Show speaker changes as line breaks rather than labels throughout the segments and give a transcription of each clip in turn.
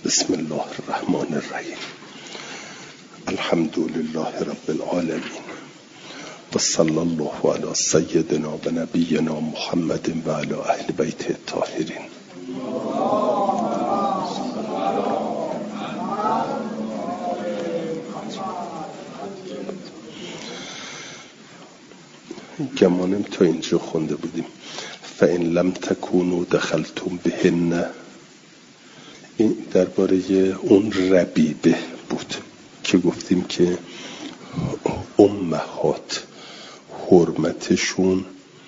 بسم الله الرحمن الرحیم. الحمد لله رب العالمین و صلی الله علی سیدنا و نبینا محمد و علی اهل بیت الطاهرین. گمانم تا اینجا خونده بودیم فإن لم تکونوا دخلتم بهن. این درباره اون ربیبه بود که گفتیم که امهات حرمتشون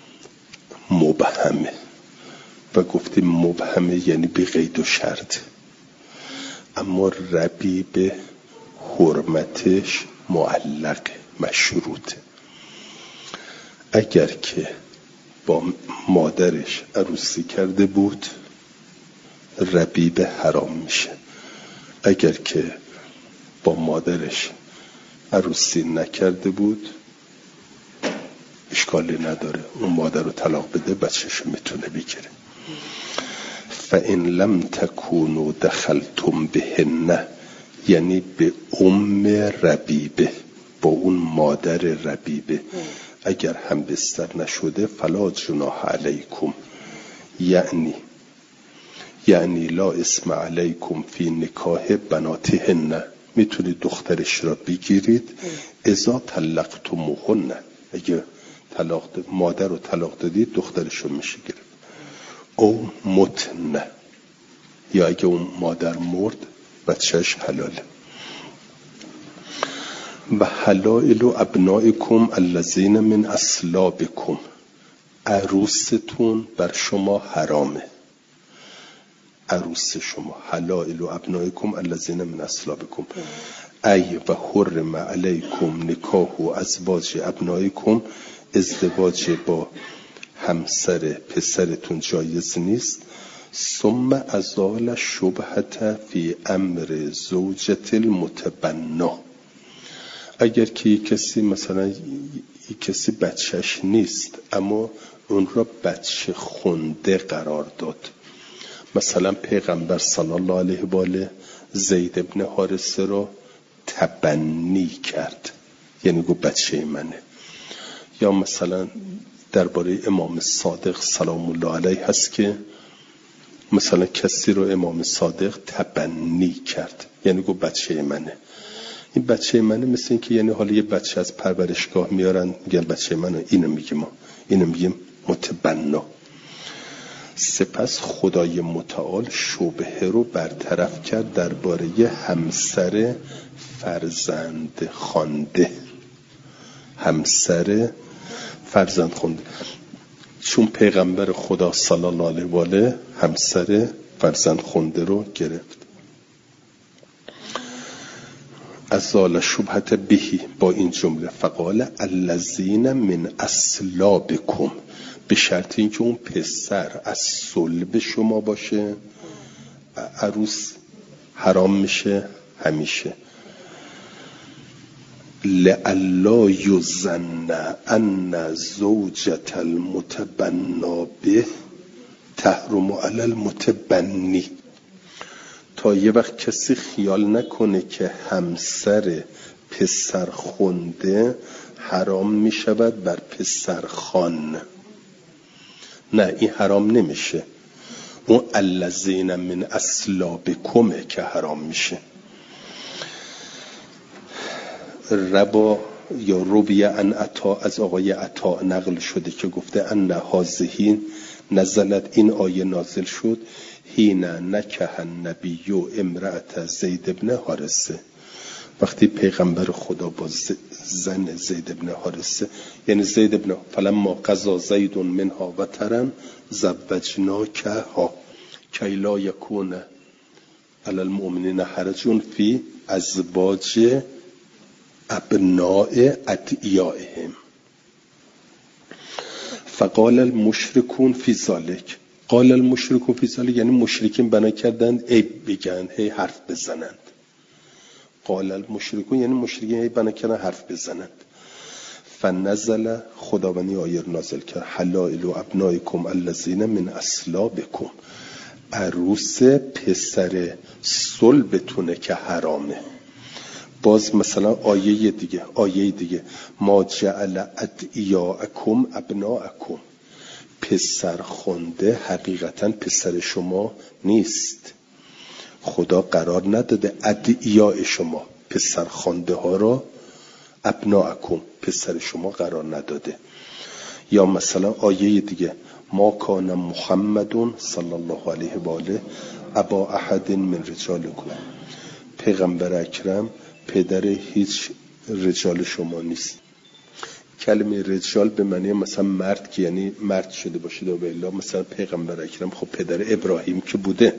مبهمه و گفتیم مبهمه یعنی بی قید و شرط، اما ربیبه حرمتش معلقه، مشروطه. اگر که با مادرش عروسی کرده بود ربیبه حرام میشه، اگر که با مادرش عروسی نکرده بود اشکالی نداره، اون مادر رو طلاق بده بچه‌شو میتونه بگیره. فإن لم تکونوا دخلتم بهن یعنی به ام ربیبه، با اون مادر ربیبه اگر هم بستر نشده فلا جناح علیکم، یعنی لا اسم علیکم فی نکاح بناتهن، میتونید دخترش را بگیرید. اذا طلقتموهن، اگه مادر رو طلاق دادید دخترش رو میشه گرفت. او متن، یا اگه اون مادر مرد بچهش حلاله. و حلائل ابنائکم الذین من اصلابکم، عروستون بر شما حرامه، عروس شما. حلائل ابنائکم الذین من اصلابکم ای و حرم علیکم نکاح و ازواج ابنائکم، ازدواج با همسر پسرتون جایز نیست. ثم ازال شبهت فی امر زوجت المتبنا، اگر که کسی مثلا کسی بچهش نیست اما اون را بچه خونده قرار داد، مثلا پیغمبر صلی الله علیه و آله زید ابن حارثه را تبنی کرد، یعنی گفت بچه منه. یا مثلا درباره امام صادق سلام الله علیه هست که مثلا کسی رو امام صادق تبنی کرد، یعنی گفت بچه منه. این بچه منه مثل این که یعنی حالا یه بچه از پرورشگاه میارن میگن بچه منه، اینو میگیم ما، اینو میگیم متبنا. سپس خدای متعال شبهه رو برطرف کرد درباره همسر فرزند خوانده، همسر فرزند خوانده، چون پیغمبر خدا صلی الله علیه و آله همسر فرزند خوانده رو گرفت. ازال شبهت بهی، با این جمله فقال الذین من اصلابکم، به شرط اینکه اون پسر از صلب شما باشه عروس حرام میشه همیشه. لئلا یظن ان زوجة المتبنا به تحرم علی المتبنی، تا یه وقت کسی خیال نکنه که همسر پسر خونده حرام می شود بر پسر خان. نه، این حرام نمیشه، اون الذین من اصلابکمه که حرام میشه. ربا یا ربیه ان عطا، از آقای عطا نقل شده که گفته ان هذه نزلت، این آیه نازل شد حین نکح النبی امرأة زید ابن حارثه، وقتی پیغمبر خدا با زن زید ابن حارثه، یعنی زید ابن، فلما قضا زید منها وطرا زوجناکها کی لا یکون علی المؤمنین حرج فی ازواج ابناء ادعیائهم. فقال المشركون فی ذلک، قال المشركون فی ذلک یعنی مشرکین بنا کردند ای بگن، هی حرف بزنند. قال المشركون یعنی مشرکین هی بنا کردند حرف بزنند. فنزل، خداوندی آیه نازل کرد حلائل ابنائکم الذین من اصلابکم، عروس پسر صلبتونه که حرامه. باز مثلا آیه دیگه ما جعل ادعیاءکم ابناءکم، پسر خونده حقیقتا پسر شما نیست. خدا قرار نداده ادعیاء شما، پسر خونده ها را ابناءکم پسر شما قرار نداده. یا مثلا آیه دیگه ما کان محمد صلی الله علیه و آله ابا احد من رجالکم، پیغمبر اکرم پدر هیچ رجال شما نیست. کلمه رجال به معنی مثلا مرد که یعنی مرد شده باشید، و به الا مثلا پیغمبر اکرم خب پدر ابراهیم که بوده،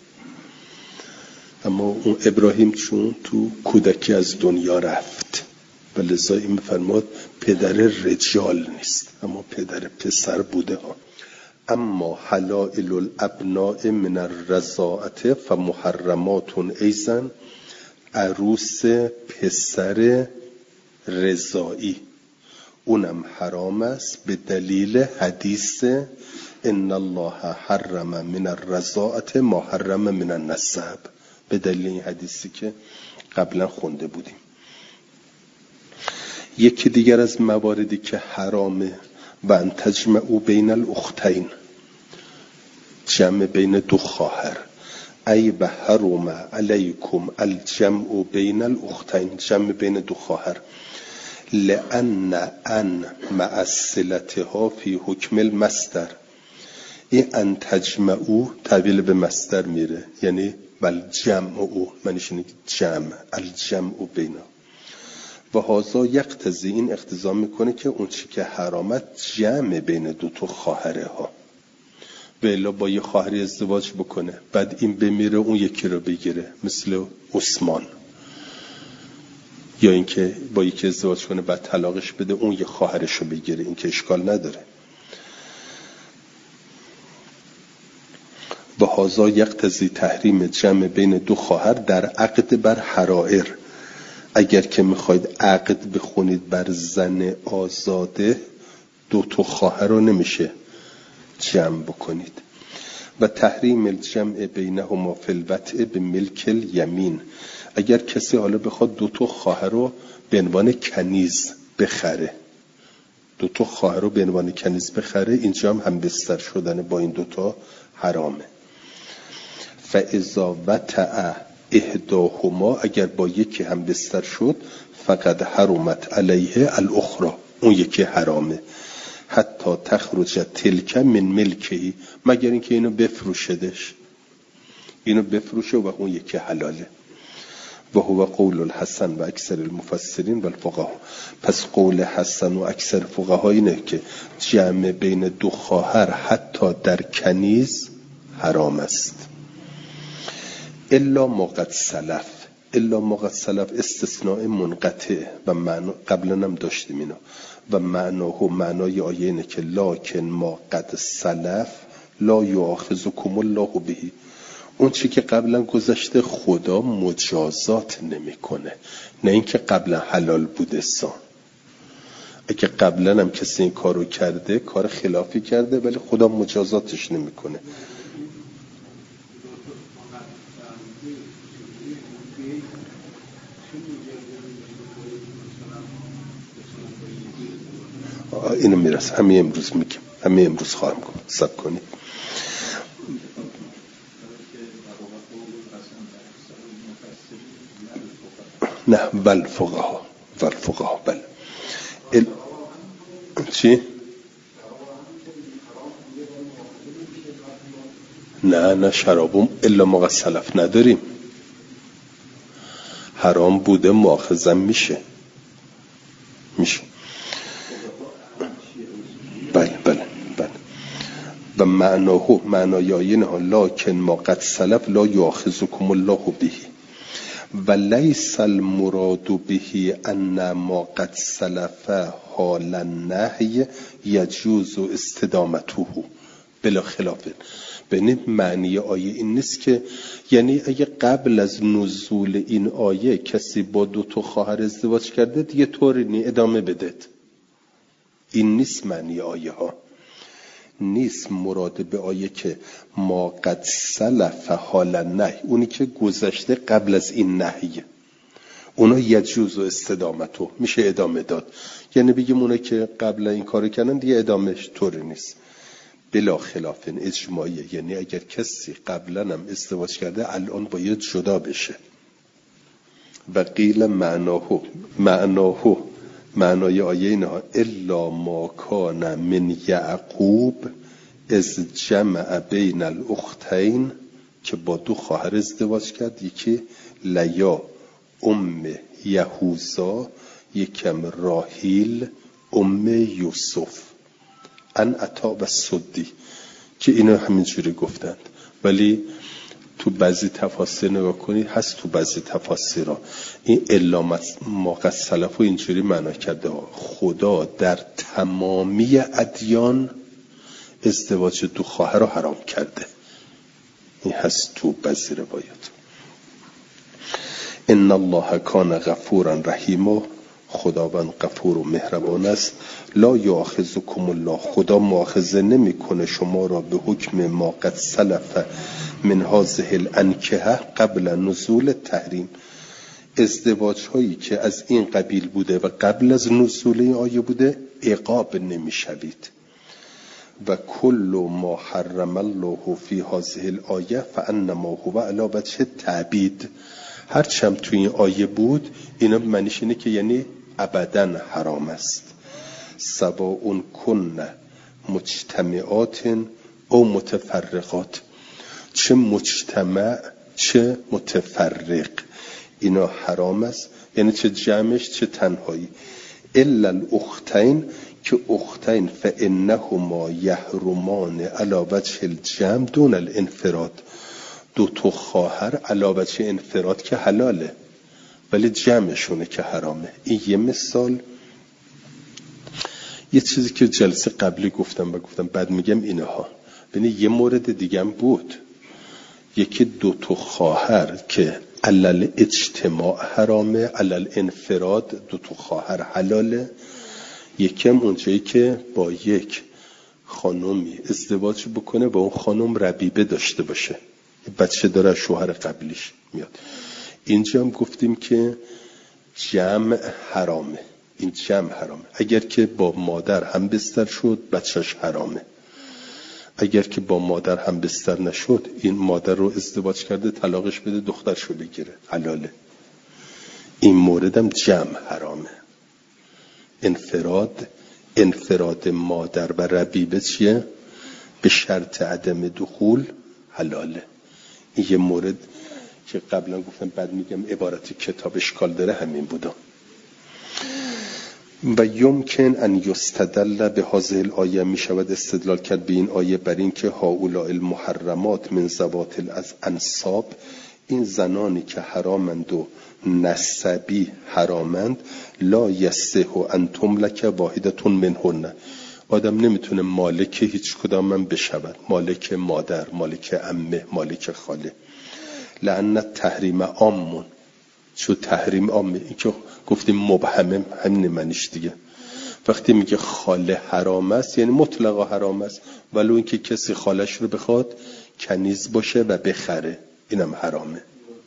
اما اون ابراهیم چون تو کودکی از دنیا رفت و لذا این فرمود پدر رجال نیست، اما پدر پسر بوده ها. اما حلائل الابناء من الرضاعه فمحرمات ایضا، عروس پسر رضاعی اونم حرام است به دلیل حدیث ان الله حرم من الرضاعه ما حرم من النسب، به دلیل این حدیثی که قبلا خونده بودیم. یکی دیگر از مواردی که حرامه و ان تجمعوا بین الاختین، جمع بین دو خواهر. ای به حرم علیکم الجمع بین الاختین، جمع بین دو خواهر. لأن ان مع الصلتها فی حکم المصدر، این ان تجمعوا تحویل به مصدر میره، یعنی بل جمع او منیش اینه جمع، الجمع بینا. و هذا یقتضی، این اقتضا میکنه که اون چی که حرامت جمع بین دو تا خواهره ها. به الا با یه خواهری ازدواج بکنه بعد این بمیره اون یکی رو بگیره، مثل عثمان، یا اینکه با یکی ازدواج کنه بعد طلاقش بده اون یه خواهرش رو بگیره، این که اشکال نداره. و هذا یقتضی تحریم جمع بین دو خواهر در عقد بر حرائر. اگر که میخواید عقد بخونید بر زن آزاده، دو تا خواهر رو نمیشه جمع بکنید. و تحریم الجمع بینهما فی الوطء به ملک الیمین، اگر کسی حالا بخواد دو تا خواهر رو به عنوان کنیز بخره، دو تا خواهر رو به عنوان کنیز بخره، اینجا هم بستر شدن با این دو تا حرامه. فاذا وطأ احداهما، اگر با یکی هم بستر شد، فقد حرمت علیه الاخرى، اون یکی حرامه. حتی تخرج تلک من ملکهی، مگر اینکه اینو بفروشدش، اینو بفروشه و اون یکی حلاله. و هو قول الحسن و اکثر المفسرین و الفقها، پس قول حسن و اکثر فقها اینه که جمع بین دو خواهر حتی در کنیز حرام است. الا ما قد سلف، الا ما قد سلف استثناء منقطع و معنی قبلا هم داشتیم اینو. و معنای آیه اینه که لکن ما قد سلف لا یؤاخذکم الله به، اون چی که قبلا گذشته خدا مجازات نمیکنه، نه اینکه قبلا حلال بوده سان. اگه قبلا هم کسی این کارو کرده، کار خلافی کرده، ولی خدا مجازاتش نمیکنه. اینو میرسه همین امروز میگم، همین امروز خواهم گفت، صبر کنید. نه بل فقها، بل فقها بل چی؟ نه شرابم الا ما قد سلف نداریم، حرام بوده مؤاخذه میشه. بله و معنای آیه لکن ما قد سلف لا یؤاخذکم الله به و لیس المراد به ان ما قد سلف حال النهی یجوز استدامته بلا خلاف. ببینید معنی آیه این نیست که یعنی اگه قبل از نزول این آیه کسی با دو تا خواهر ازدواج کرده دیگه طوری نی ادامه بدید، این نیست معنی آیه ها. نیست مراد به آیه که ما قد سلف حال نهی، اونی که گذشته قبل از این نهیه، اونا یجوز و استدامتو میشه ادامه داد. یعنی بگیم اونا که قبل این کارو کردن دیگه ادامهش طوری نیست. بلا خلاف اجماعیه، یعنی اگر کسی قبلا هم ازدواج کرده الان باید جدا بشه. و قیل معنای آیه اینها الا ما کان من یعقوب از جمع بین الاختین، که با دو خواهر ازدواج کرد، یکی لیا ام یهوذا، یکم راحیل ام یوسف، ان عطا و سدی، که اینا همینجوری گفتند. ولی تو بعضی تفاسیر نگاه کنید هست، تو بعضی تفاسیرها این الا ما قد سلف و اینجوری معنا کرده خدا در تمامی ادیان ازدواج دو خواهر رو حرام کرده. این هست تو بعضی روایات. ان الله کان غفورا رحیما، خداوند غفور و مهربان است. لا یاخذکم الله، خدا مؤاخذه نمیکنه شما را به حکم ما قد سلف من هذه الانکحه قبل نزول تحریم، ازدواج هایی که از این قبیل بوده و قبل از نزول این آیه بوده عقاب نمیشوید. و کل ما حرم الله فی هذه الآیه فانما هو علی وجه تعبید، هرچم توی این آیه بود اینا معنیش اینه که یعنی ابداً حرام است. سواء کن مجتمعات او متفرقات، چه مجتمع چه متفرق اینا حرام است، یعنی چه جمعش چه تنهایی. الا الاختین، که اختین فانهما یحرمان علی وجه الجمع دون الانفراد، دو تا خواهر علی وجه انفراد که حلاله ولی جمعشونه که حرامه. این یه مثال. یه چیزی که جلسه قبلی گفتم بعد میگم اینها. ببین یه مورد دیگه هم بود، یکی دو تا خواهر که علل اجتماع حرامه، علل انفراد دو تا خواهر حلاله. یکم اونجایی که با یک خانومی ازدواج بکنه با اون خانم ربیبه داشته باشه، بچه داره شوهر قبلیش میاد. اینجا هم گفتیم که جمع حرامه، این جمع حرامه. اگر که با مادر هم بستر شد بچهش حرامه، اگر که با مادر هم بستر نشد این مادر رو ازدواج کرده طلاقش بده دخترشو بگیره حلاله. این موردم جمع حرامه. انفراد مادر و ربیبه چیه؟ به شرط عدم دخول حلاله. این یه مورد که قبلا گفتم بعد میگم عبارت کتاب اشکال داره همین بودا. و یمکن ان یستدل به هذه الآیه، می شود استدلال کرد به این آیه بر این که هؤلاء المحرمات من ذوات الانساب، این زنانی که حرامند و نسبی حرامند، لا یصح ان تملک واحدة منهن، آدم نمیتونه مالک هیچ کدام من بشود، مالک مادر، مالک عمه، مالک خاله. لأن تحریم عامون، چون تحریم عامه، این که گفتیم مبهمه همین معنیش دیگه. وقتی میگه خاله حرام است یعنی مطلقا حرام است، ولو اینکه کسی خالش رو بخواد کنیز باشه و بخره اینم حرامه.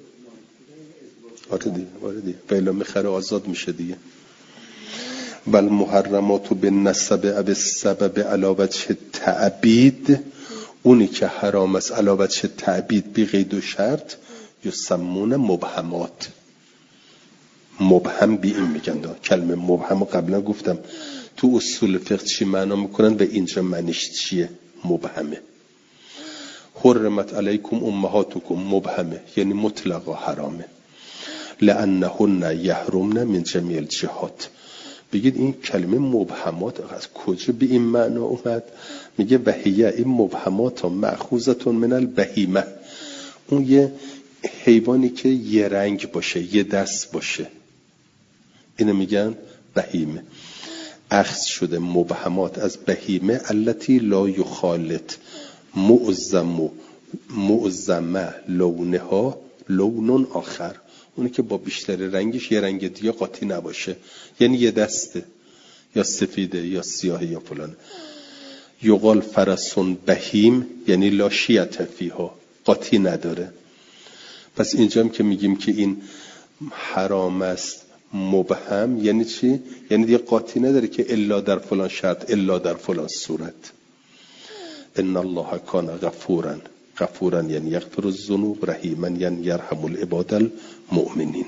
آره دیگه ولی میخره آزاد میشه دیگه. بل محرمات بالنسب اب السبب علی وجه تعبید، اونی که حرام است علی وجه تعبید بی قید و شرط یسمون مبهمات. مبهم بی این میگن. کلمه مبهم قبلا گفتم تو اصول فقه چی معنا میکنن و اینجا معنیش چیه. مبهمه. حرمت علیکم امهاتکم، مبهمه یعنی مطلقا حرامه. لانهن یحرمن من جمیع الجهات. بگید این کلمه مبهمات از کجا به این معنا اومد؟ میگه بهیه، این مبهمات مأخوذة من البهیمه، اون یه حیوانی که یه رنگ باشه، یه دست باشه، اینو میگن بهیمه. اخذ شده مبهمات از بهیمه التي لا یخالط معظم لونها لون آخر، اونی که با بیشتر رنگش یه رنگ دیگه قاطی نباشه، یعنی یه دسته یا سفیده یا سیاهه یا فلانه. یقال فرسون بهیم یعنی لا شیعة فیها، قاطی نداره. پس اینجا که میگیم که این حرام است مبهم یعنی چی؟ یعنی دیگه قاطی نداره که الا در فلان شرط، الا در فلان صورت. ان الله کان غفورا، غفورا یعنی یغفر الذنوب، رحیما یعنی یرحم العباد المؤمنین.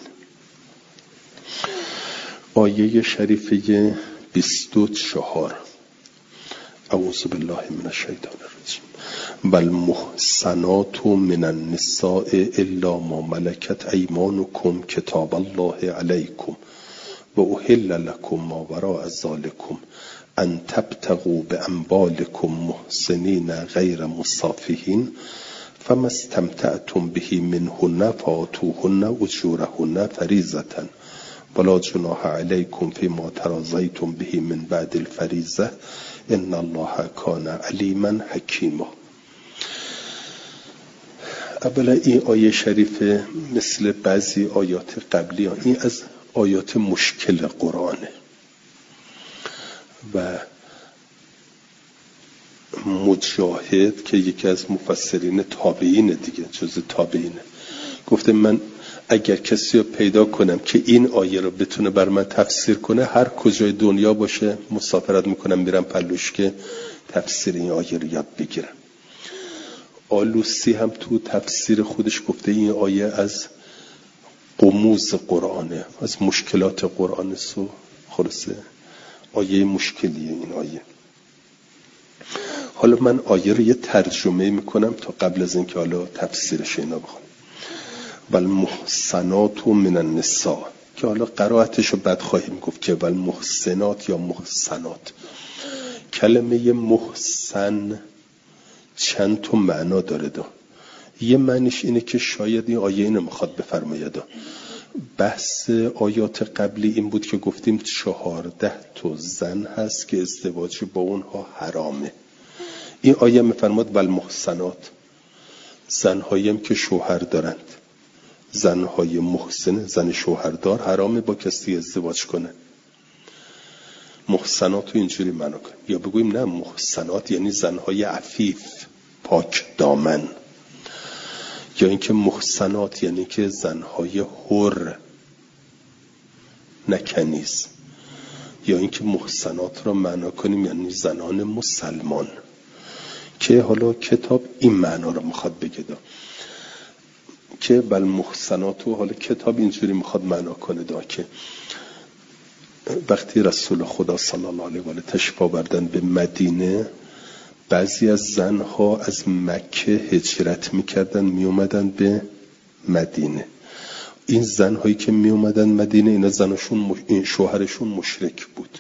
آیه شریفه 24 اعوذ بالله من الشیطان الرجیم بل محصنات من النساء الا ما ملکت ایمانکم کتاب الله علیکم و احل لکم ما وراء ذلکم ان تبتغوا باموالکم محسنین غیر مصافحین فما استمتعتم به منهن فآتوهن اجورهن فریضة ولا جناح علیکم فیما تراضیتم به من بعد الفریضة ان الله کان علیما حکیما. اولا این آیه شریفه مثل بعضی آیات قبلی این از آیات مشکل قرآنه و مجاهد که یکی از مفسرین تابعین دیگه، جز تابعینه، گفته من اگر کسی رو پیدا کنم که این آیه رو بتونه بر من تفسیر کنه، هر کجای دنیا باشه مسافرت میکنم میرم پلوش که تفسیر این آیه رو یاد بگیرم. آلوسی هم تو تفسیر خودش گفته این آیه از غموز قرآنه، از مشکلات قرآن. خلاصه آیه مشکلیه این آیه. حالا من آیه رو یه ترجمه میکنم تا قبل از اینکه حالا تفسیرش اینا بخونم. والمحصنات من النساء که حالا قرائتش رو بعد خواهیم گفت که والمحسنات یا محسنات. کلمه محسن چند تا معنا داره یه معنیش اینه که شاید این آیه اینو میخواد بفرماید. بحث آیات قبلی این بود که گفتیم 14 تا زن هست که ازدواج با اونها حرامه. این آیه میفرماد والمحسنات، زنهایی هم که شوهر دارند، زنهای محسن، زن شوهردار حرامه با کسی ازدواج کنه. محسنات رو اینجوری معنا کنیم، یا بگویم نه محسنات یعنی زنهای عفیف پاک دامن، یا اینکه محسنات یعنی که زنهای حر نکنیز، یا اینکه محسنات رو معنا کنیم یعنی زنان مسلمان، که حالا کتاب این معنا رو میخواد بگه که بل محسنات رو حالا کتاب اینجوری میخواد معنا کنه که وقتی رسول خدا صلی الله علیه و آله تشریف آوردن به مدینه، بعضی از زنها از مکه هجرت میکردن میومدن به مدینه. این زنهایی که میومدن مدینه اینا زنشون این شوهرشون مشرک بود.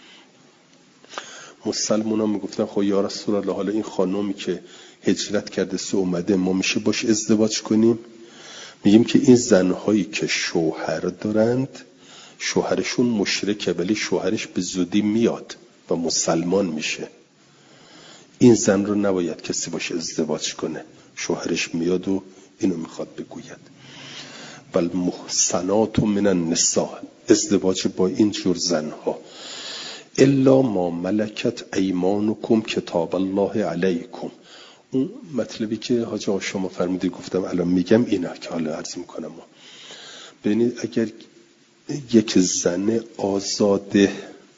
مسلمونا میگفتن خب یا رسول الله حالا این خانومی که هجرت کرده سه اومده ما میشه باش ازدواج کنیم؟ میگیم که این زنهایی که شوهر دارند شوهرشون مشرکه ولی شوهرش به زودی میاد و مسلمان میشه، این زن رو نباید کسی باشه ازدواج کنه، شوهرش میاد و اینو میخواد بگوید. بل محسنات من النساء، ازدواج با این جور زنها، الا ما ملکت ایمانکم کتاب الله علیکم. اون مطلبی که حاج آقا شما فرمودید گفتم الان میگم اینا که حالا عرض میکنم. ببینید اگر یک زن آزاده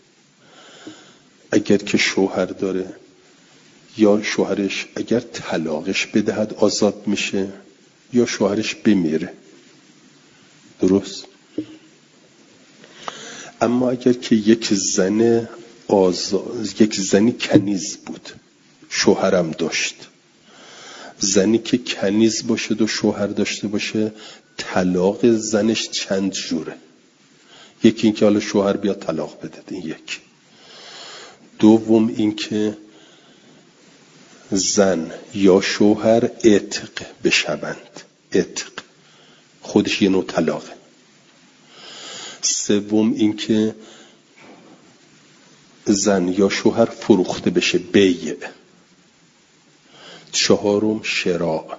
اگر که شوهر داره یا شوهرش اگر طلاقش بدهد آزاد میشه یا شوهرش بمیره، درست؟ اما اگر که یک زنی کنیز بود شوهرم داشت، زنی که کنیز باشه و شوهر داشته باشه طلاق زنش چند جوره. یکی این که حالا شوهر بیا طلاق بده، این یک. دوم این که زن یا شوهر عتق بشوند، عتق خودش یه نوع طلاقه. سوم این که زن یا شوهر فروخته بشه، بیع. چهارم شراء.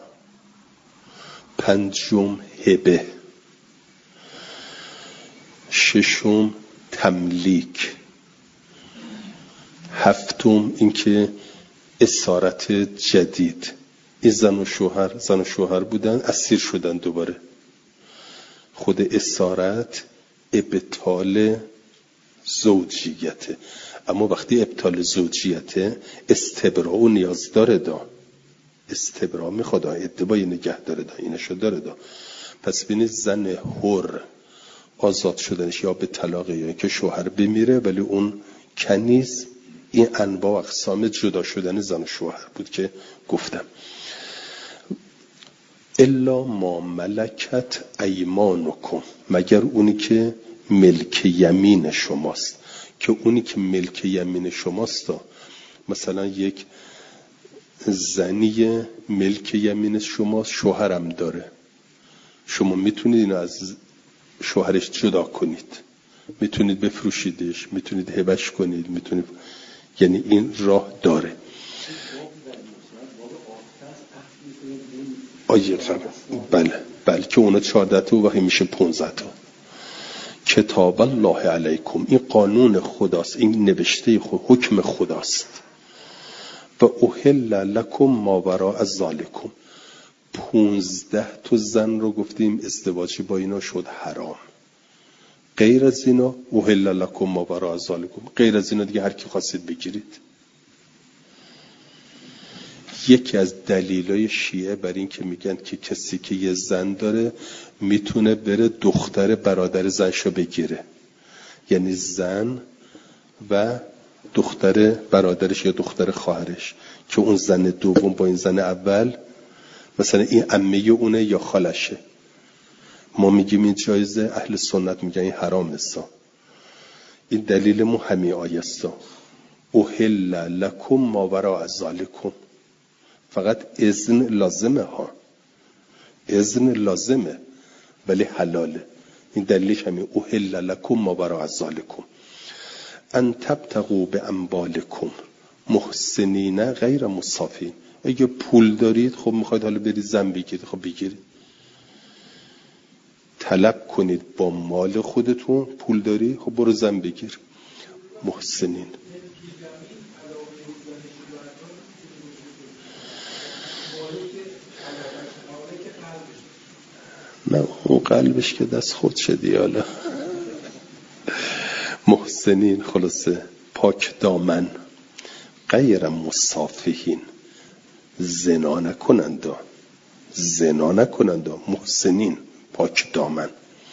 پنجم هبه. ششم تملیک. هفتم این که اسارت جدید. این زن و شوهر بودن، اسیر شدن دوباره. خود اسارت ابطال زوجیته، اما وقتی ابطال زوجیته استبراء نیاز داره دا، استبراء میخواد ادعای نگه داره دا، اینشو داره دا. پس بینید زن حر آزاد شدنش یا به طلاق یا که شوهر بمیره، ولی اون کنیز. این انواع و اقسام جدا شدن زن و شوهر بود که گفتم. الا ما ملکت ایمانکم، مگر اونی که ملک یمین شماست. که اونی که ملک یمین شماست، مثلا یک زنی ملک یمین شماست، شوهرم داره، شما میتونید اینو از شوهرش جدا کنید، میتونید بفروشیدش، میتونید هبش کنید، میتونید، یعنی این راه داره. بله که اونا 14 تا و وقتی میشه 15 تا. کتاب الله علیکم، این قانون خداست، این نوشته خود، حکم خداست. و احل لکم ما وراء ذالکم، 15 تا زن رو گفتیم ازدواج با اینا شد حرام. غیر از اینا احل لکم ما وراء ذالکم، غیر از اینا دیگه هر کی خواستید بگیرید. یکی از دلایل شیعه بر این که میگن که کسی که یه زن داره میتونه بره دختر برادر زنشو بگیره، یعنی زن و دختر برادرش یا دختر خواهرش، که اون زن دوم با این زن اول مثلا این عمه اونه یا خالشه. ما میگیم این جایزه، اهل سنت میگن این حرام است. این دلیل مو همین آیه است. احل لکم ما وراء ذالکم، فقط اذن لازمه ها، اذن لازمه ولی حلاله. این دلیلش همین احل لکم ما وراء ذالکم ان تبتغوا باموالکم محسنین غیر مسافین. اگه پول دارید خب میخواید حالا برید زن بگیرید، خب بگیرید، طلب کنید با مال خودتون. پول داری خب برو زن بگیر. محسنین، نه اون قلبش که دست خود شدی. حالا محسنین خلاصه پاک دامن، غیر مصافحین، زنا نکنند، محسنین پاک دامن.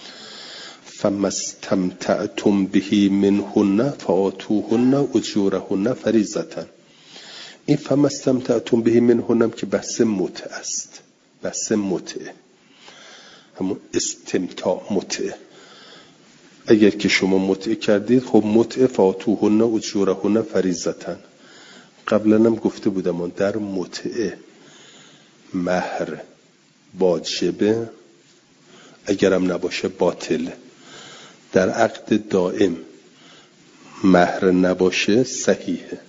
فمستمتعتم به منهن فآتوهن اجورهن فریضة. این فمستمتعتم به منهن که بحث متعه است، بحث متعه، همون استمتاع متعه. اگر که شما متعه کردید خب متعه فآتوهن اجورهن فریضة. قبلا هم گفته بودم در متعه مهر واجبه، اگرم نباشه باطله. در عقد دائم مهر نباشه صحیحه.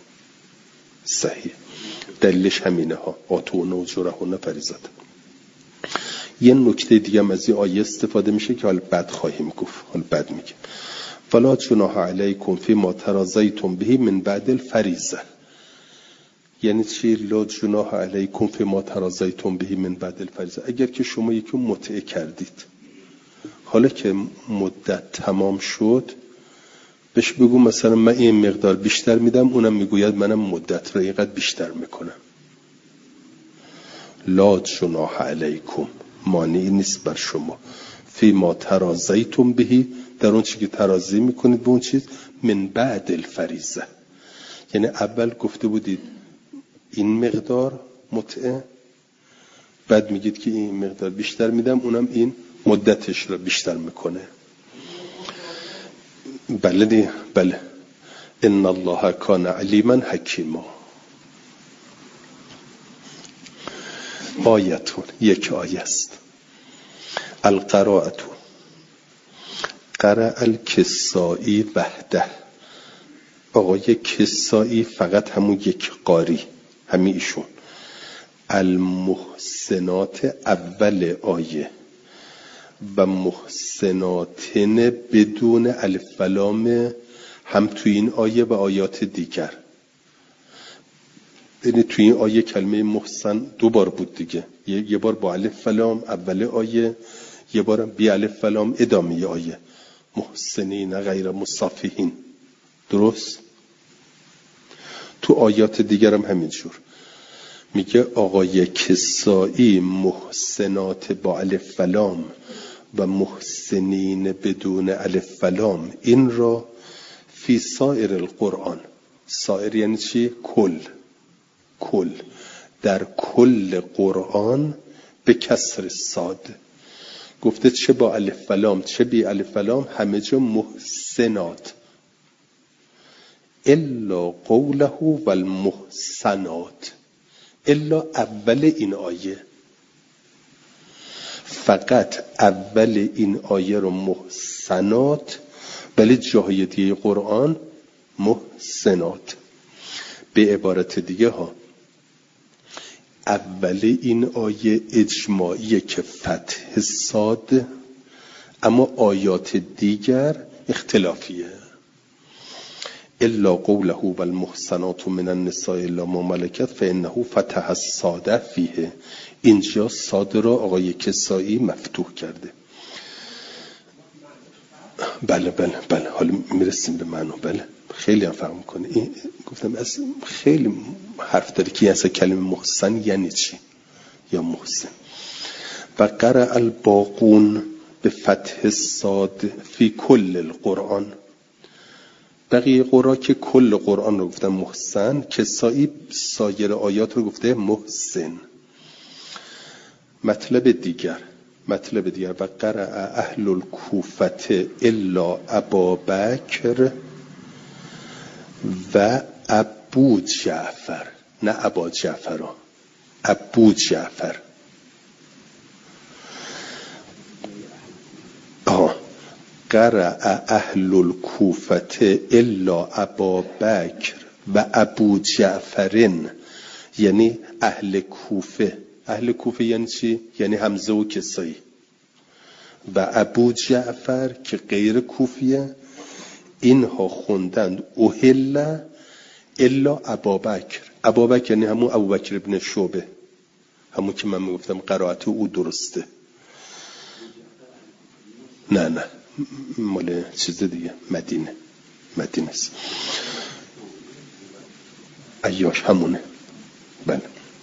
دلیلش همینه ها، آتوهن اجورهن فریضة. یه نکته دیگه هم از این آیه استفاده میشه که حالا بعد خواهیم گفت، حالا بعد میگیم. فلا جناح علیکم فیما تراضیتم به من بعد الفریضه. یعنی چی؟ لا جناح علیکم فیما تراضیتم به من بعد الفریضه. اگر که شما یکی متعه کردید، حالا که مدت تمام شد، بهش بگو مثلا من این مقدار بیشتر میدم، اونم میگوید منم مدت رو اینقدر بیشتر میکنم. لا جناح علیکم، مانعی نیست بر شما، فیما تراضیتم به، در اون چی که تراضی میکنید به اون چیز، من بعد الفریضه. یعنی اول گفته بودید این مقدار متعه، بعد میگید که این مقدار بیشتر میدم، اونم این مدتش رو بیشتر میکنه. بله ان الله کان علیما حکیما. آیتون، یک آیه است. القراءة قرأ الکسائی وحده. آقای کسائی فقط همون یک قاری، همین ایشون. المحسنات اول آیه و محسناتن بدون الف و لام هم تو این آیه و آیات دیگر. یعنی توی این آیه کلمه محسن 2 بار بود دیگه، یه بار با الف و لام اول آیه، یه بار بی الف و لام ادامه آیه، محسنین غیر مسافحین. درست؟ تو آیات دیگر هم همینجور میگه آقای کسایی محسنات با الف و لام و محسنین بدون الف و لام این را فی سایر القرآن، سایر یعنی چی؟ کل در کل قرآن به کسر صاد گفته، چه با الف و لام چه بی الف و لام همه جا محسنات، الا قوله و المحسنات، الا اول این آیه، فقط اول این آیه رو محسنات، ولی جاهای دیگه قرآن محسنات. به عبارت دیگه ها اول این آیه اجماعیه که فتح صاد، اما آیات دیگر اختلافیه. الا قوله و المحسنات من النساء الا ما ملکت فانه فتح الصاد فیه، اینجا صاد را آقای کسایی مفتوح کرده. بله حالا میرسیم به معنی. بله خیلی هم فهم کنه. این گفتم از خیلی حرف داره که اصلا کلمه محسن یعنی چی یا محسن. و قرأ الباقون به فتح الصاد فی کل القرآن، بقیه قرآن که کل قرآن رو گفتن محسن، کسایی سایر آیات رو گفته محسن. مطلب دیگر و قرأ اهل الکوفه الا ابا بکر و ابو جعفر، نه ابا جعفر، ابو جعفر. قرأ اهل الکوفه الا ابا بکر و ابو جعفرین، یعنی اهل کوفه. اهل کوفه یعنی چی؟ یعنی حمزه و کسایی. و ابو جعفر که غیر کوفیه، اینها خوندند اوهلا الا ابابکر. ابابکر یعنی همون ابوبکر ابن شعبه، همون که من میگفتم قرائت او درسته. نه مال چیز دیگه، مدینه است. عیاش همونه. بله.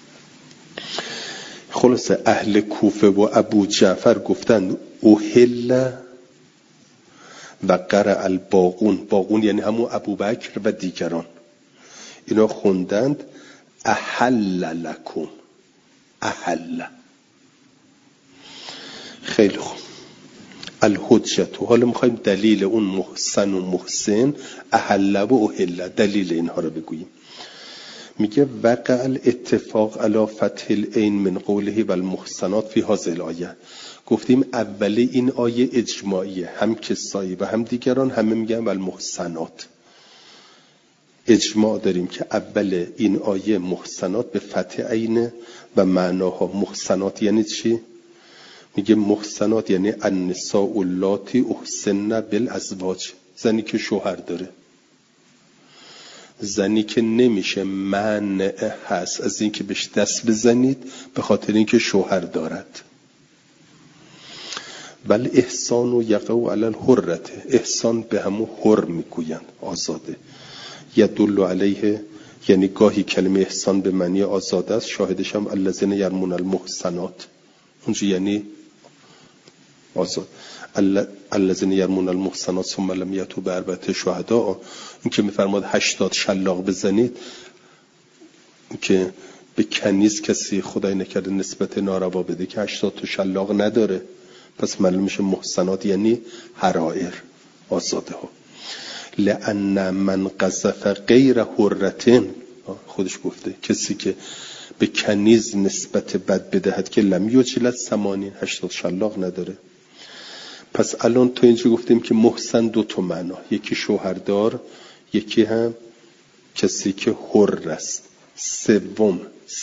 خلاصه اهل کوفه و ابو جعفر گفتند اوهلا و قرأ الباقون یعنی همون ابوبکر و دیگران، اینا خوندند احل لکم. احل. خیلی خوب. الحجت. حالا میخوایم دلیل اون محسن و محسن، احل و اوهل، دلیل اینها رو بگوییم. میگه وقع الاتفاق علی فتح العین من قوله و المحسنات فی هذه الآیه. گفتیم اول این آیه اجماعیه، هم کسایی و هم دیگران همه میگن و المحسنات. اجماع داریم که اول این آیه محسنات به فتح عین و معناها. محسنات یعنی چی؟ میگه محسنات یعنی النساء اللاتی احسن بالازواج، زنی که شوهر داره، زنی که نمیشه منع هست از این که بهش دست بزنید به خاطر اینکه شوهر دارد. بل احسان و یقع علی الحرة، احسان به همون حر میگویند، آزاده. یدل علیه یعنی گاهی کلمه احسان به معنی آزاده است، شاهدش هم الذین یرمون المحسنات، اونجا یعنی آزاد. الذین یرمون المحسنات ثم لم یأتوا بأربعة شهداء، این که میفرماد 80 شلاق بزنید، این که به کنیز کسی خدای نکرده نسبت ناروا بده که 80 تا شلاق نداره، پس معلوم میشه محسنات یعنی حرائر، آزاده ها. لأن من قذف غیر حرة، خودش گفته کسی که به کنیز نسبت بد بدهد که لم یجلد 80 شلاق نداره. پس الان تو اینجا گفتیم که محسن 2 تا معنا، یکی شوهردار، یکی هم کسی که حر است. سوم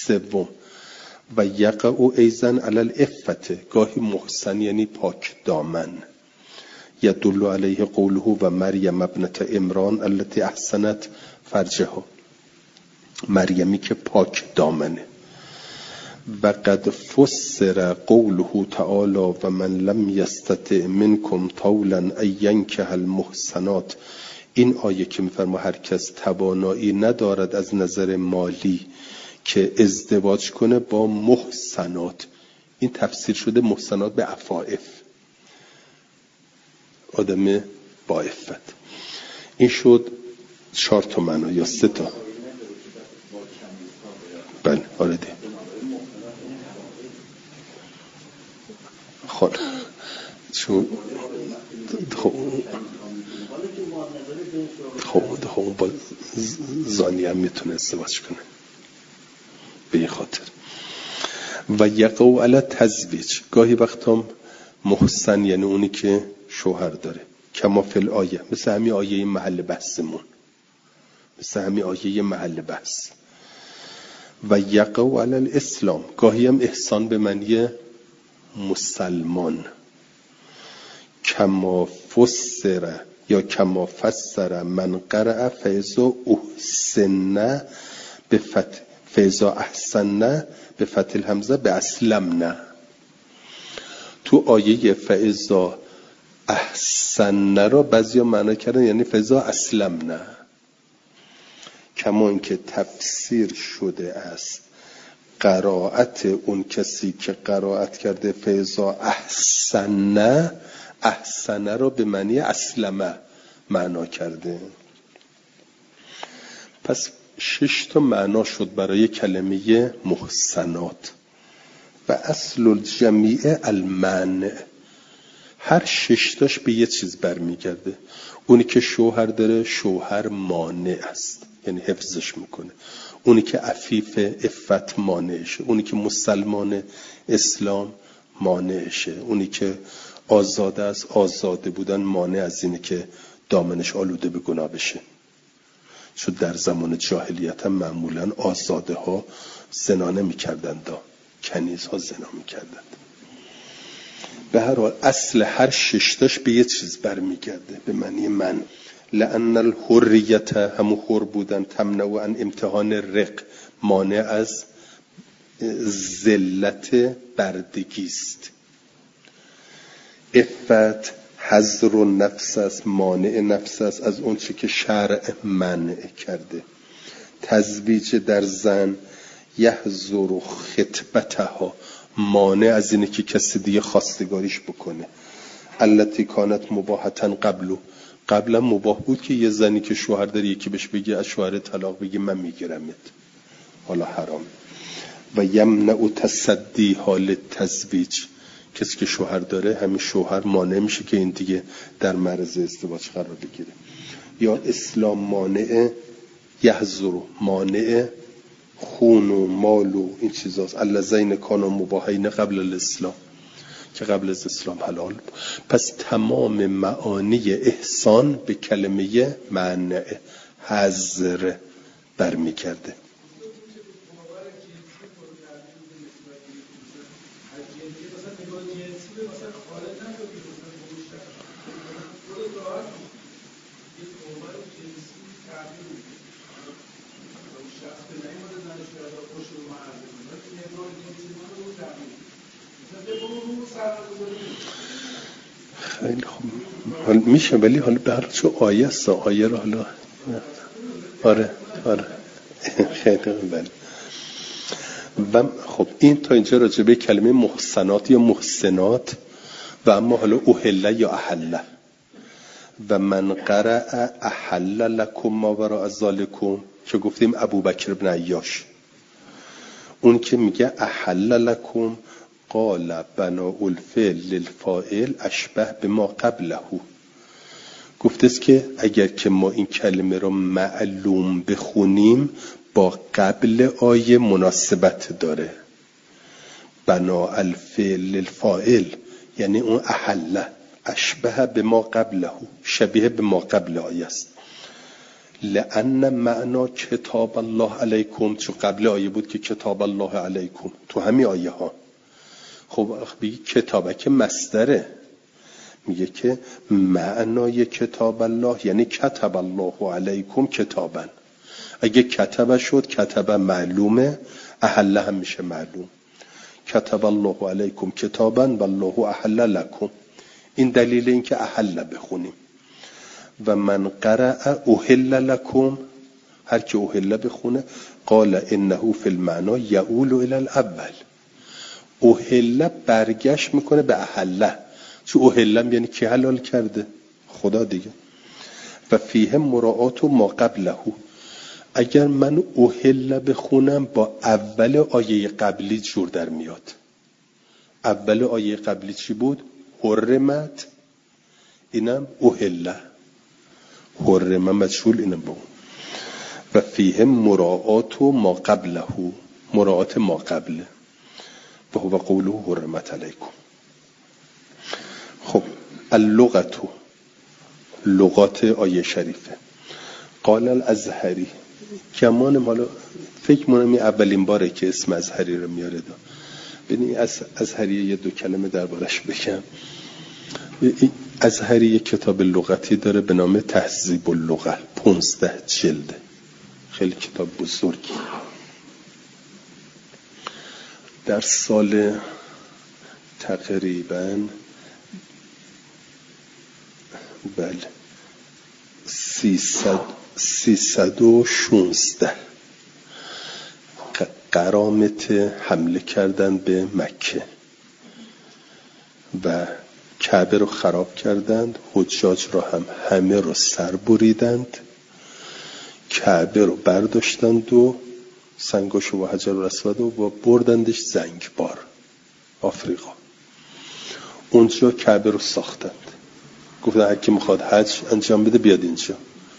و یقع ایزن علی العفة، گاهی محسن یعنی پاک دامن. یدل علیه قوله و مریم ابنت عمران التي احسنت فرجها. مریمی که پاک دامنه. و قد فسر قوله تعالی و من لم یستطع منکم طولا ان ینکح المحصنات. این آیه که میفرما هر کس توانایی ندارد از نظر مالی که ازدواج کنه با محصنات، این تفسیر شده محصنات به عفاف، آدم با عفت. این شد 4 تا معنا یا 3 تا. بله آره ده. خب خب با زانی هم میتونه ازدواج کنه به این خاطر. و یقو علی تزویج، گاهی وقتا محسن یعنی اونی که شوهر داره، کما فی الآیه، مثل همین آیه محل بحثمون، مثل همین آیه محل بحث. و یقو علی الاسلام، گاهی هم احسان به معنی مسلمان، کما فسر یا کما فسر من قرأ فیضا احسن به فتح فیضا احسن به فتح الحمزه به اسلمنا. تو آیه فیضا احسن را بعضیا معنا کردن یعنی فیضا اسلمنا، کما اینکه تفسیر شده است قرائت اون کسی که قرائت کرده فیضا احسن، احسن را به معنی اسلمه معنا کرده. پس 6 تا معنا شد برای کلمه محسنات. و اصل الجمیع المنع، هر 6 تاش به یه چیز برمیگرده. اونی که شوهر داره شوهر مانع است، یعنی حفظش میکنه. اونی که عفیف عفت مانعشه. اونی که مسلمان اسلام مانعشه. اونی که آزاده است آزاده بودن مانع از اینه که دامنش آلوده به گناه بشه. چون در زمان جاهلیت هم معمولا آزاده ها زنا نمی‌کردند، کنیز ها زنا می‌کردند. به هر حال اصل هر 6 تاش به یه چیز برمیگرده، به معنی من. لأن الحریت، همون حر بودن، تمنع عن امتحان رق، مانع از ذلت بردگی است. عفت حظر النفس است، مانع نفس است از اون چی که شرع منع کرده. تزویج در زن یحظر خطبتها، مانع از اینه که کسی دیگه خواستگاریش بکنه. التی کانت مباحتن قبلا مباح بود که یه زنی که شوهر داره یکی بهش بگه از شوهر طلاق بگه من میگیرمت، حالا حرام. و یمنع تصدی حال تزویج، کسی که شوهر داره همین شوهر مانع میشه که این دیگه در معرض ازدواج قرار بگیره. یا اسلام مانع یحظر، مانع خون و مال و این چیزاست. اللذین کانوا مباحین قبل الاسلام، که قبل از اسلام حلال بود. پس تمام معانی احسان به کلمه منع حظر برمیگرده. خیلی خوب حال میشه، ولی حالا به هر چه آیه است، آیه رو حالا آره خیلی بله. و خب این تا اینجا راجع به کلمه محسنات یا محسنات. و اما حالا احله یا احله. و من قرأ احل لکم ما وراء ذالکم، که گفتیم ابوبکر بن عیاش، اون که میگه احل لکم قال بناء الفعل للفاعل اشبه به ما قبله. گفته است که اگر که ما این کلمه رو معلوم بخونیم با قبل آیه مناسبت داره. بناء الفعل للفاعل یعنی اون احله اشبه به ما قبله، شبیه به ما قبل آیه است. لأن معنا کتاب الله علیکم، چون قبل آیه بود که کتاب الله علیکم تو همین آیه ها. خب بگی کتابه که مصدره، میگه که معنای کتاب الله یعنی کتب الله علیکم کتابن. اگه کتب شد کتب معلومه، احل هم میشه معلوم. کتب الله علیکم کتابا والله احل لکم، این دلیل این که احل بخونیم. و من قرأ احل لکم، هر که احل بخونه قال انه فی المعنی یعول الی الاول، احل برگشت میکنه به احل، چون احلم یعنی کی حلال کرده؟ خدا دیگه. و فیه مراعات ما قبله، اگر من احل بخونم با اول آیه قبلی جور در میاد. اول آیه قبلی چی بود؟ حرمت، اینم احل، حرم مجهول، اینم با اون. و فیه مراعات ما قبله، مراعات ما قبله، و هو قوله حرمت علیکم. خب اللغت، لغات آیه شریفه. قال الازهری، کمانم حالا فکر منم این اولین باره که اسم ازهری رو میاره. ببین ازهری یه دو کلمه دربارش بگم. ازهری یه کتاب لغتی داره به نام تهذیب اللغه، 15 جلده، خیلی کتاب بزرگی. در سال تقریباً 316 قرامت حمله کردن به مکه و کعبه رو خراب کردند، حجاج رو هم همه رو سر بریدند، کعبه رو برداشتند و سنگاشو و حجر الاسود رو بردندش زنگبار، آفریقا. اونجا کعبه رو ساختند، گفتن هر کی میخواد حج انجام بده بیاد اینجا.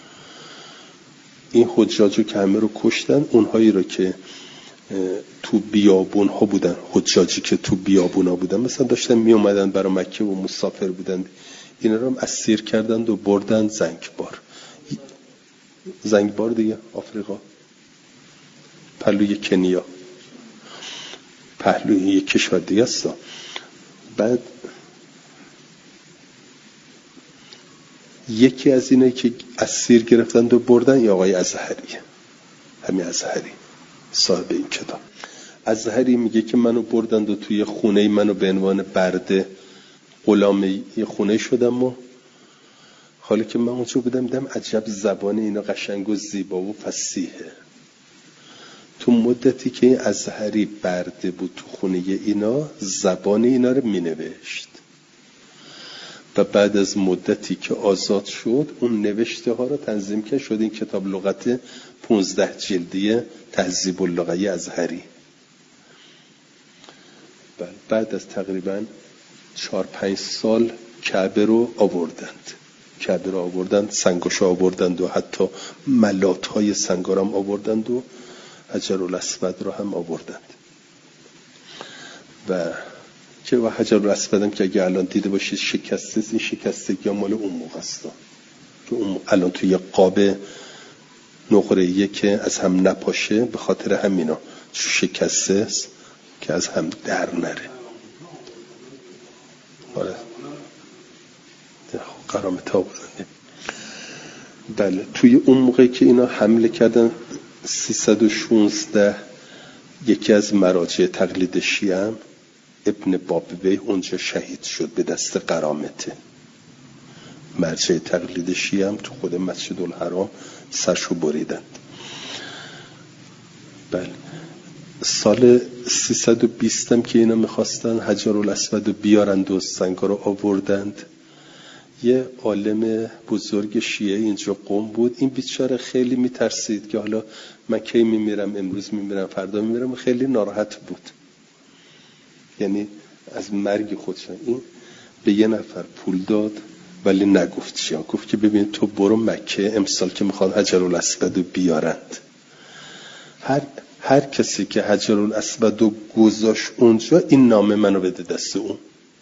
این حجاجو که همه رو کشتن، اونهایی رو که تو بیابون ها بودن، حجاجی که تو بیابون ها بودن، مثلا داشتن می اومدن برای مکه و مسافر بودن، اینا رو هم اسیر کردند و بردن زنگبار. زنگبار دیگه آفریقا، پهلوی کنیا، پهلوی یک کشور دیگه است. بعد یکی از اینایی که اسیر گرفتند و بردن یا آقای ازهریه، همین ازهری صاحب این کتاب. ازهری میگه که منو بردند و توی خونه منو به عنوان برده غلام یه خونه شدم و حالا که من اونجا بودم دیدم عجب زبان اینا قشنگ و زیبا و فصیحه. تو مدتی که این ازهری برده بود تو خونه اینا، زبان اینا رو مینوشت و بعد از مدتی که آزاد شد اون نوشته ها رو تنظیم کرد، شد این کتاب لغت 15 جلدی تهذیب اللغه ازهری. بعد از تقریباً 4-5 سال کعبه رو آوردند، سنگاشو آوردند و حتی ملات های سنگا رو هم آوردند و حجر الاسود رو هم آوردند. و که و حجر الاسود هم که اگه الان دیده باشید شکسته، این شکستگی مال اون موقع است که اون الان توی یه قاب نقره‌ایه که از هم نپاشه، به خاطر همینا شکسته است که از هم در نره. آره قرامت آوردن. بله توی اون موقعی که اینا حمله کردن 316 یکی از مراجع تقلید شیعه هم ابن بابوی اونجا شهید شد به دست قرامته. مرجع تقلید شیعه هم تو خود مسجد الحرام سرشو بریدند. بله سال 320 هم که اینا میخواستن حجر الاسود رو بیارند و سنگا رو آوردند، یه عالم بزرگ شیعه اینجا قم بود. این بیچاره خیلی میترسید که حالا من کی میمیرم، امروز میمیرم فردا میمیرم، خیلی ناراحت بود، یعنی از مرگ خودش. این به یه نفر پول داد ولی نگفت چیا، گفت که ببین تو برو مکه امسال که میخواد حجر الاسود رو بیارند، هر کسی که حجر الاسود رو گذاشت اونجا این نامه منو بده دست اون.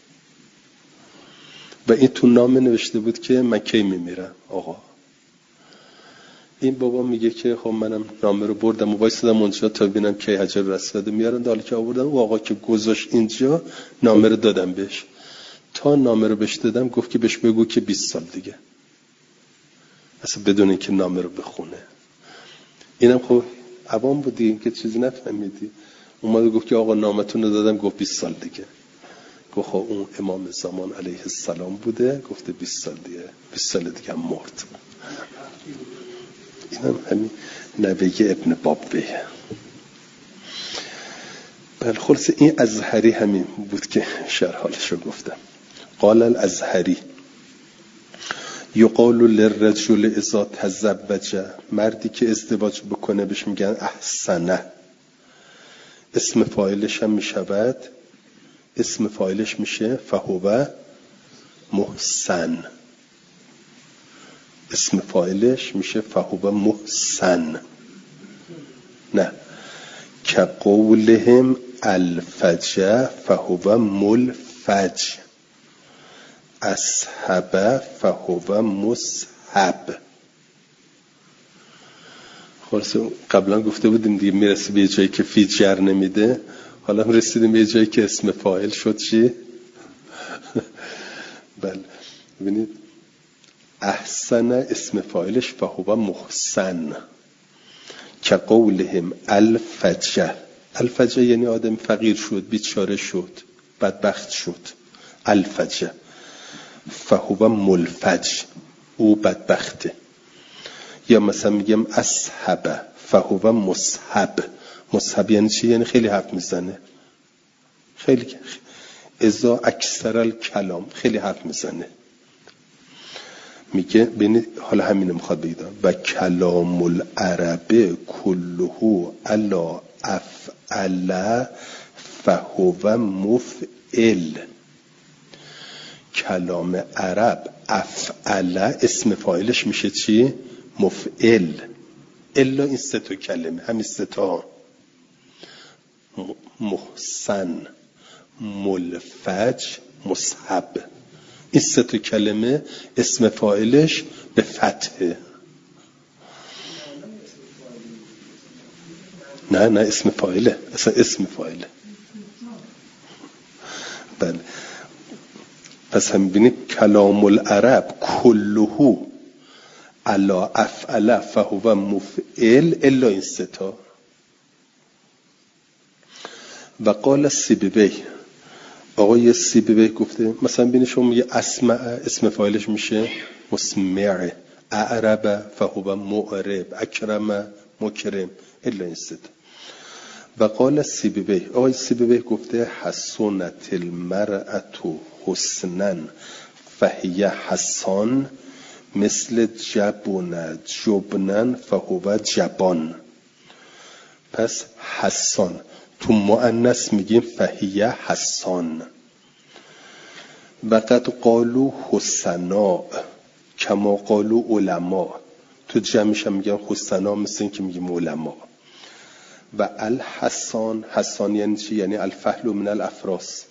و این تو نامه نوشته بود که من کی میمیرم آقا. این بابا میگه که خب منم نامه رو بردم و وایسادم اونجا تا ببینم کی حجر الاسود رو میارن. حالا که آوردن او آقا که گذاشت اینجا، نامه رو دادم بهش. تا نامه رو بهش دادم گفت که بهش بگو که 20 سال دیگه، اصلا بدون اینکه نامه رو بخونه. اینم خب عوام بودی که چیزی نفهمیدی. اومد گفت که آقا نامتون رو دادم، گفت 20 سال دیگه. گفت خب اون امام زمان علیه السلام بوده، گفته 20 سال دیگه، 20 سال دیگه هم مرد. اینم همین نوه ابن بابه. بله خلاصه این ازهری همین بود که شرحالش رو گفتم. قال الازهری یقال للرجل اذا تزوج، مردی که ازدواج بکنه بهش میگن احسنه. اسم فاعلش هم میشود، اسم فاعلش میشه فهو محسن. اسم فاعلش میشه فهو محسن. نه که قولهم الفجر فهو ملفج، اصحب فهو مصحب. خلاصه قبلا گفته بودیم دیگه میرسی به یه جایی که فی جر نمیده، حالا رسیدیم به یه جایی که اسم فاعل شد چی؟ بله ببینید احسن اسم فاعلش فهو محسن. که قولهم الفجر، الفجر یعنی آدم فقیر شد، بیچاره شد، بدبخت شد. الفجر فهو ملفج، او بدبخته. یا مثلا میگم اصحب فهو مصحب. مصحب یعنی چی؟ یعنی خیلی حرف میزنه، خیلی ازا اکثر الکلام، خیلی حرف میزنه. میگه ببینید حالا همینو میخواد بگید و کلام العرب کله الا افعل فهو مفعل. کلام عرب افعل اسم فاعلش میشه چی؟ مفعل. الا این سه تا کلمه، همین سه تا، محسن، ملفج، مصحب، این سه تا کلمه اسم فاعلش به فتحه. نه اسم فاعله، اصلا اسم فاعله. بله پس هم بینید کلام العرب کله الا افعل فهو مفعل الا این سه تا. و قال السیبوی، آقای سیبوی گفته مثلا ببینید شما میگه اسمع اسم فاعلش میشه مسمع، اعرب فهو معرب، اکرم مکرم الا این سه تا. و قال السیبوی، آقای سیبوی گفته حسنت المرأة حسنا فهی حسان مثل جبن جبنا فهو جبان. پس حسان تو مؤنث میگیم فهی حسان. و قد قالو حسنا کما قالو علما، تو جمعش هم میگن حسنا مثل این که میگیم علما. و الحسان، حسان یعنی چی؟ یعنی الفحل من الافراس،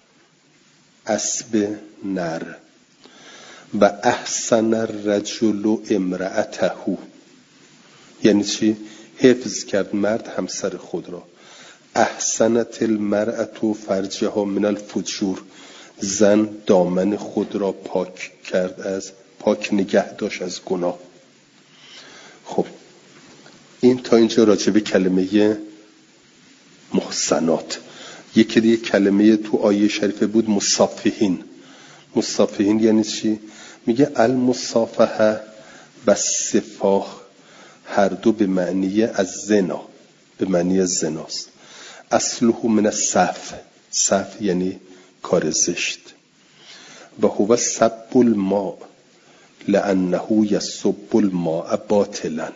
اسب نر. و احسن الرجل امرأته یعنی چی؟ حفظ کرد مرد همسر خود را. احسنت المرأة فرجها من الفجور، زن دامن خود را پاک کرد، از پاک نگه داشت از گناه. خب این تا اینجا راجع به کلمه محسنات. یکی دیگه کلمه تو آیه شریفه بود مصافحین. مصافحین یعنی چی؟ میگه المصافحه و صفاح هر دو به معنی از زنا، به معنی زناست. اصله من الصف، صف یعنی کار زشت. و هو سب الماء لانه یسب الماء باطلا.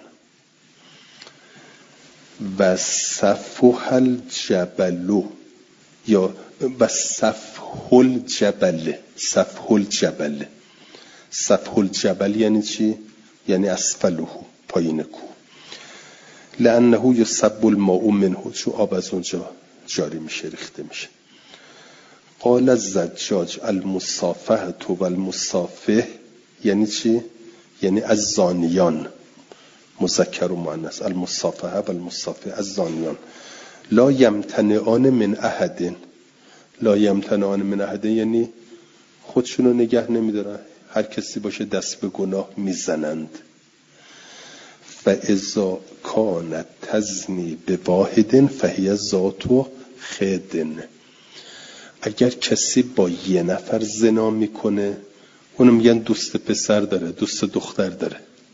و صفح الجبل یا و صفح الجبل، صفح الجبل. صفح الجبل یعنی چی؟ یعنی اسفله، پایین کو. لانه یسب الماء منه، چون آب از اونجا جاری میشه، ریخته میشه. قال الزجاج المصافحه و المصافح یعنی چی؟ یعنی از زانیان، مذکر و مؤنث. المصافحه و المصافح از زانیان. لا یمتنعان من احد، لا یمتنعان من احد یعنی خودشونو نگه نمیدارن، هر کسی باشه دست به گناه میزنند. فاذا کانت تزنی بواحد فهی ذات خدن. اگر کسی با یه نفر زنا میکنه، اونو میگن دوست پسر داره، دوست دختر داره،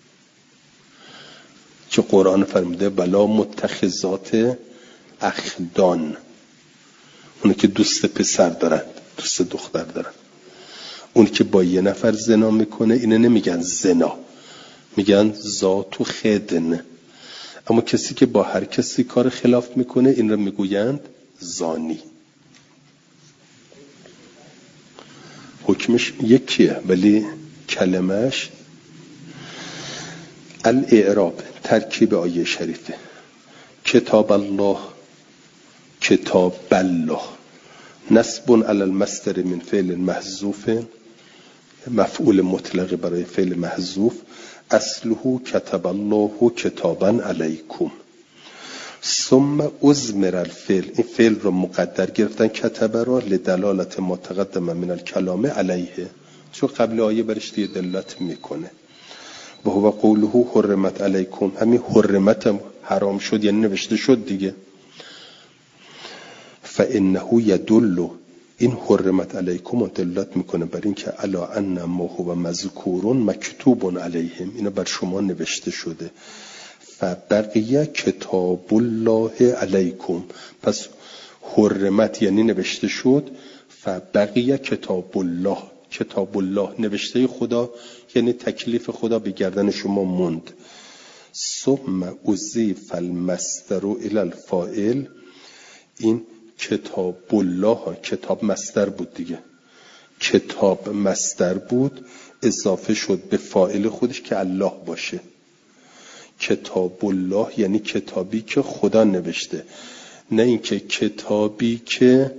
که قرآن فرموده بلا متخذات اخدان، اونو که دوست پسر دارن، دوست دختر دارن. اون که با یه نفر زنا میکنه اینه نمیگن زنا، میگن ذات خدن. اما کسی که با هر کسی کار خلاف میکنه این رو میگویند زانی. حکمش یکیه ولی کلمش الاعراب. ترکیب آیه شریفه کتاب الله، کتاب الله، نصب علی المصدر من فعل محذوف، مفعول مطلق برای فعل محذوف. اصله کتب الله کتابا علیکم. ثم ازمر الفعل، این فعل رو مقدر گرفتن کتب را لدلالت ما تقدم من الکلام علیه، چون قبل آیه برش دیگه دلالت میکنه. و هو قوله حرمت علیکم، همین حرمت حرام شد یعنی نوشته شد دیگه. فانه یدل، این حرمت علیکم دلالت میکنه بر این که الا ان ما هو مذکور مکتوب علیهم، اینا بر شما نوشته شده. فبقیه کتاب الله علیکم، پس حرمت یعنی نوشته شد. فبقیه کتاب الله، کتاب الله نوشته خدا یعنی تکلیف خدا به گردن شما موند. ثم اضیف المصدر الی الفاعل، این کتاب الله، کتاب مصدر بود دیگه، کتاب مصدر بود اضافه شد به فاعل خودش که الله باشه. کتاب الله یعنی کتابی که خدا نوشته، نه اینکه کتابی که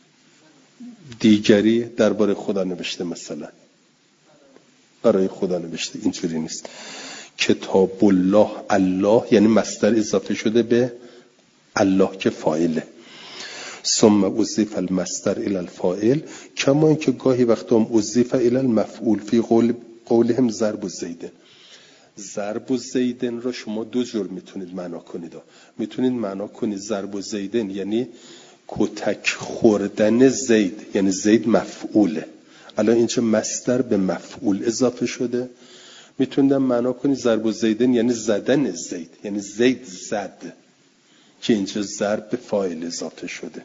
دیگری درباره خدا نوشته، مثلا برای خدا نوشته، اینجوری نیست. کتاب الله، الله یعنی مصدر اضافه شده به الله که فاعله. ثم اضیف المصدر الی الفاعل، کما اینکه گاهی وقتا هم اضیف الی المفعول فی قولهم ضرب زیدن. ضرب زیدن رو شما دو جور میتونید معنا کنید. میتونید معنا کنید ضرب زیدن یعنی کتک خوردن زید، یعنی زید مفعوله، الان اینجا مصدر به مفعول اضافه شده. میتونید معنا کنید ضرب زیدن یعنی زدن زید، یعنی زید زد، که اینجا ضرب به فاعل اضافه شده.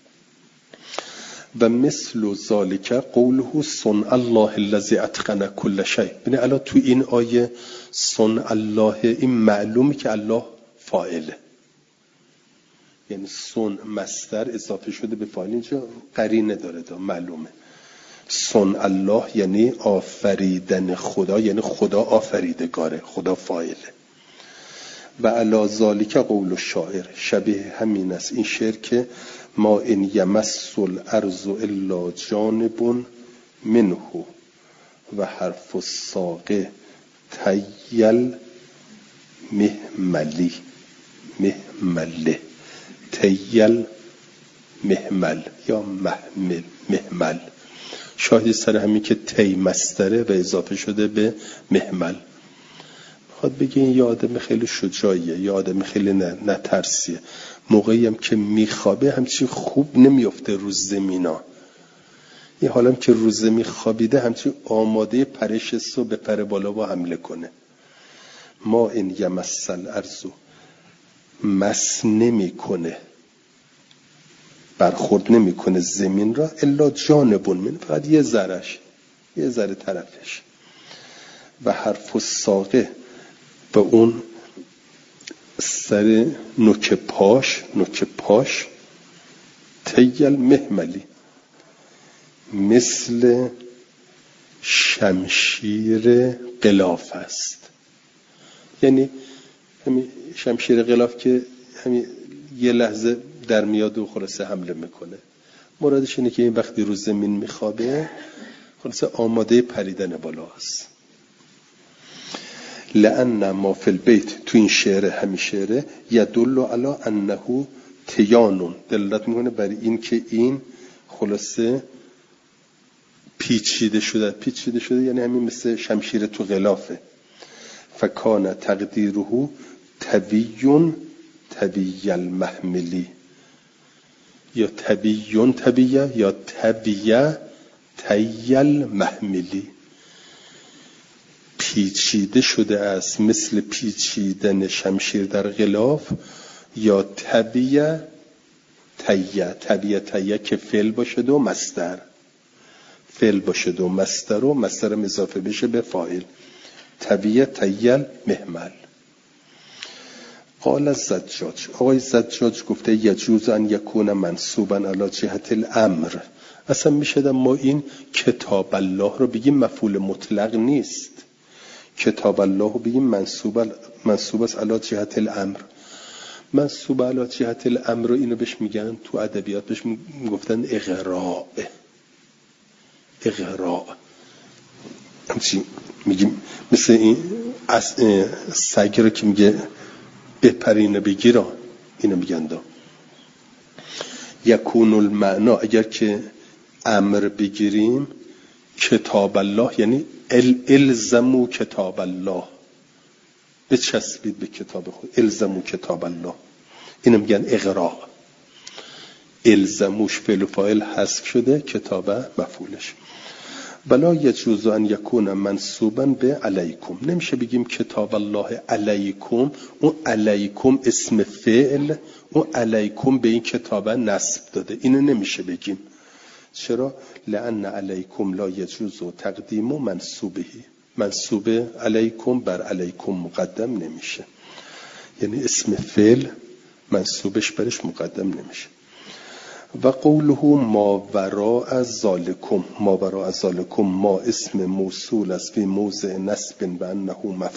و مثل ذالک قوله صنع الله الذی اتقن کل شیء. ببین الان تو این آیه صنع الله، این معلومه که الله فاعله، یعنی صنع مصدر اضافه شده به فاعل، اینجا قرینه داره، معلومه. صنع الله یعنی آفریدن خدا، یعنی خدا آفریدگاره، خدا فاعله. و علی ذالک قول الشاعر، شبیه همین است این شعر که ما ان یمس الارض الا جانب منه و حرف الساقه تیل مهملی، مهمله، تیل مهمل یا محمل، مهمل. شاهد سر همین که تی مصدره و اضافه شده به مهمل. خواهد بگه این یه آدم خیلی شجاعیه، یه آدم خیلی نترسیه. موقعی هم که میخوابه همچی خوب نمیفته رو زمینا، یه حالم که رو زمین خوابیده همچی آماده پرش صبح به پر بالا و حمله کنه. ما این یمس الارض، مس نمی کنه، برخورد نمی کنه زمین را، الا جانبون من، فقط یه ذرش، یه ذره طرفش. و حرف الساقه، به اون سر نوک پاش تیل مهملی، مثل شمشیر غلاف است. یعنی همین شمشیر غلاف که همین یه لحظه در میاد و خلاصه حمله میکنه. مرادش اینه که این وقتی رو زمین میخوابه خلاصه آماده پریدن بالا است. لأن ما فی البیت، تو این شعر، همین شعره، یدل علی انه تیانون، دلالت میکنه بر این که این خلاصه پیچیده شده یعنی همین مثل شمشیر تو غلافه. فکان تقدیره طبیون طبی المحملی، یا طبیون طبیه یا طبیه طی المحملی. پیچیده شده است مثل پیچیدن شمشیر در غلاف، یا طبیه طیه که فعل باشد و مصدر، فعل باشد و مصدر اضافه بشه به فاعل. طبیه طی المحمل. قال الزجاج، آقای زجاج گفته یجوز ان یکون منصوبا علی جهت الامر. اصلا میشه ما این کتاب الله رو بگیم مفعول مطلق نیست، کتاب الله رو بگیم منصوب است علی جهت الامر. منصوب علی جهت الامر رو اینو بهش میگن تو ادبیات بهش میگفتن اغراء. همچین میگیم مثل این سگ رو که میگه بپرینه بگیرن، اینو میگن دا. یکون المعنا، اگر که امر بگیریم کتاب الله یعنی الزمو کتاب الله، بچسبید به کتاب خود، الزمو کتاب الله، اینو میگن اغراء. الزموش فعل و فاعل حذف شده، کتاب مفعولش. ولا یجوز ان یکون منصوبا به علیکم، نمیشه بگیم کتاب الله علیکم، اون علیکم اسم فعل، اون علیکم به این کتاب نصب داده، اینو نمیشه بگیم. چرا؟ لأن علیکم لا یجوز تقدیم منصوبه، منصوب علیکم بر علیکم مقدم نمیشه، یعنی اسم فعل منصوبش برش مقدم نمیشه. و قوله ما وراء ذالکم، ما وراء ذالکم ما اسم موصول است فی موضع نصب و انه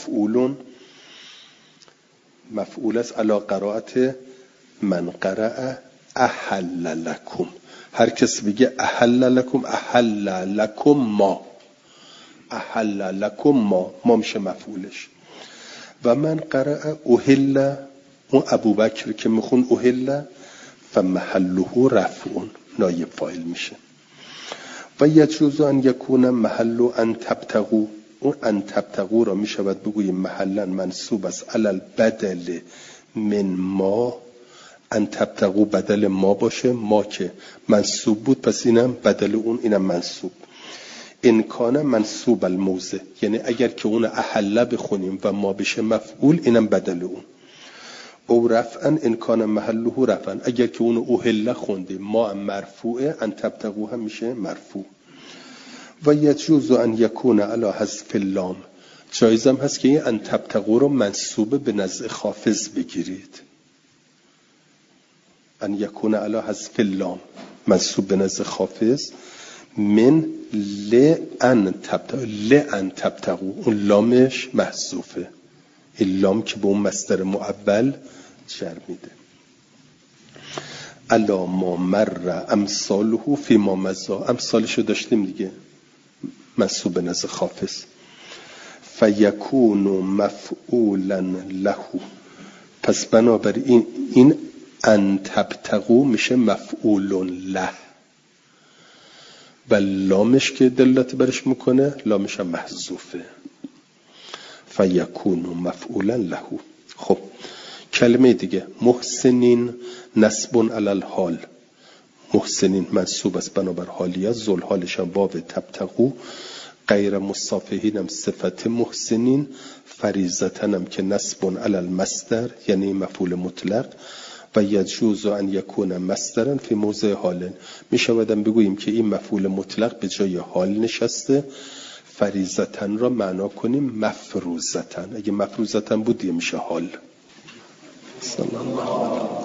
مفعول است علی قرائت من قرأ احل لکم. هر کس بگه احل لکم، احل لکم ما، احل لکم ما میشه مفعولش. و من قرأ احل، اون ابوبکر که میخون احل، فمحله رفعون، نایب فاعل میشه. و یجوز ان یکون محل ان تبتغوا، اون ان تبتغوا را میشود بگوییم محلا منصوب است علی البدل من ما، ان تبتغوا بدل ما باشه، ما که منصوب بود پس اینم بدل اون، اینم منصوب. ان کان منصوب الموضع، یعنی اگر که اون احل بخونیم و ما بشه مفعول، اینم بدل اون. او رفعا ان کان محله رفعا، اگر که اون اوهله خوندیم ما هم مرفوعه، ان تبتغوا هم میشه مرفوع. و یجوز ان یکون علی حذف اللام، جایزم هست که این ان تبتغوا رو منصوب به نزع خافض بگیرید، ان یکون علی حذف اللام منصوب به نزع خافض، من لئن تبتغوا، اون لامش محذوفه، این لام که به اون مصدر مؤول جر میده. الا ما مر امثاله فی ما مضى، امثالشو داشتیم دیگه، منصوب به نزع خافض. فیکون مفعولا له، پس بنابراین این ان تبتغوا میشه مفعول له و لامش که دلالت برش میکنه لامش هم محذوفه. فیکون مفعولا له. خب کلمه دیگه محسنین نصب علی الحال، محسنین منصوب است بنابر حالیه، ذل حالش هم واو تبتغوا، غیر مصافحین هم صفت محسنین، فریضتن هم که نصب علی المصدر یعنی مفعول مطلق. و یجوز ان یکون مصدرا فی موضع حال، میشودم بگوییم که این مفعول مطلق به جای حال نشسته. فریضتن را معنا کنیم مفروضتن، اگه مفروضتن بود دیگه میشه حال. صلی الله علیه و